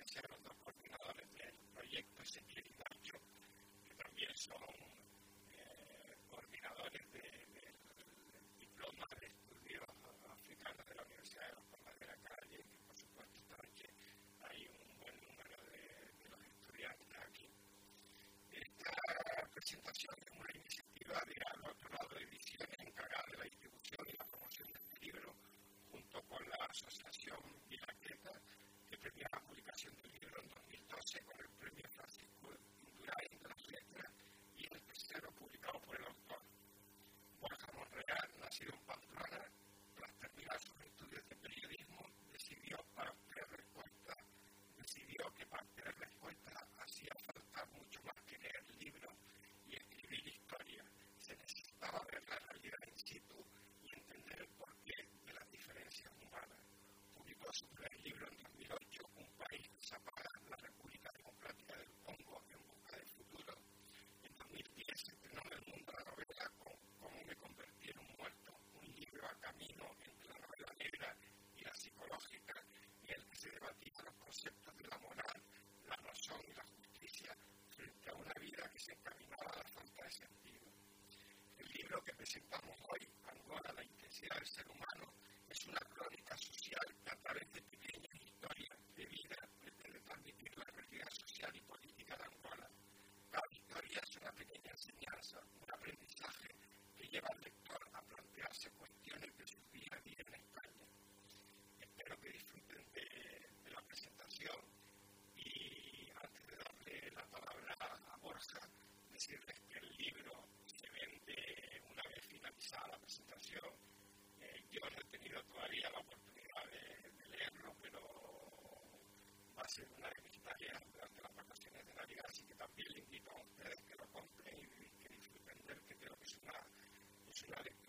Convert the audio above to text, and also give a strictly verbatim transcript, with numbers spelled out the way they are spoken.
presencia de los dos coordinadores del proyecto, Ezequiel y Nacho, que también son eh, coordinadores de, de, del diploma de estudios africanos de la Universidad de Las Palmas de la Calle, y por supuesto esta noche hay un buen número de, de los estudiantes aquí. Esta presentación es una iniciativa de Al Otro Lado de Ediciones, encargada de la distribución y la promoción de este libro, junto con la Asociación Vilaqueta, que premió la publicación del libro en dos mil doce con el premio Francisco Indurain de las Letras y el tercero publicado por el autor. Borja Monreal, nacido en Pamplona, tras terminar sus estudios de periodismo, decidió, para obtener respuesta, decidió que para obtener respuesta hacía falta mucho más que leer libros y escribir historia. Se necesitaba ver la realidad in situ y entender el porqué de las diferencias humanas. Publicó su primer libro en dos mil ocho, Un país que se apaga, la República Democrática del Congo en busca del futuro. En dos mil diez se estrenó en el mundo la novela con Cómo me convertí en un muerto, un libro a camino entre la novela negra y la psicológica, en el que se debatían los conceptos de la moral, la razón y la justicia frente a una vida que se encaminaba a la falta de sentido. El libro que presentamos hoy, Angola, la intensidad del ser humano, es una crónica social que a través de pequeñas historias de vida pretende transmitir la realidad social y política de Angola. Cada historia es una pequeña enseñanza, un aprendizaje que lleva al lector a plantearse cuestiones de su día a día en España. Espero que disfruten de, de la presentación y antes de darle la palabra a Borja, decirles que el libro se vende una vez finalizada la presentación. Eh, yo no he tenido todavía la oportunidad de, de leerlo, pero va a ser una de mis tareas durante las vacaciones de Navidad, así que también le invito a ustedes que lo compren y que disfruten de él, que creo que es una, es una lectura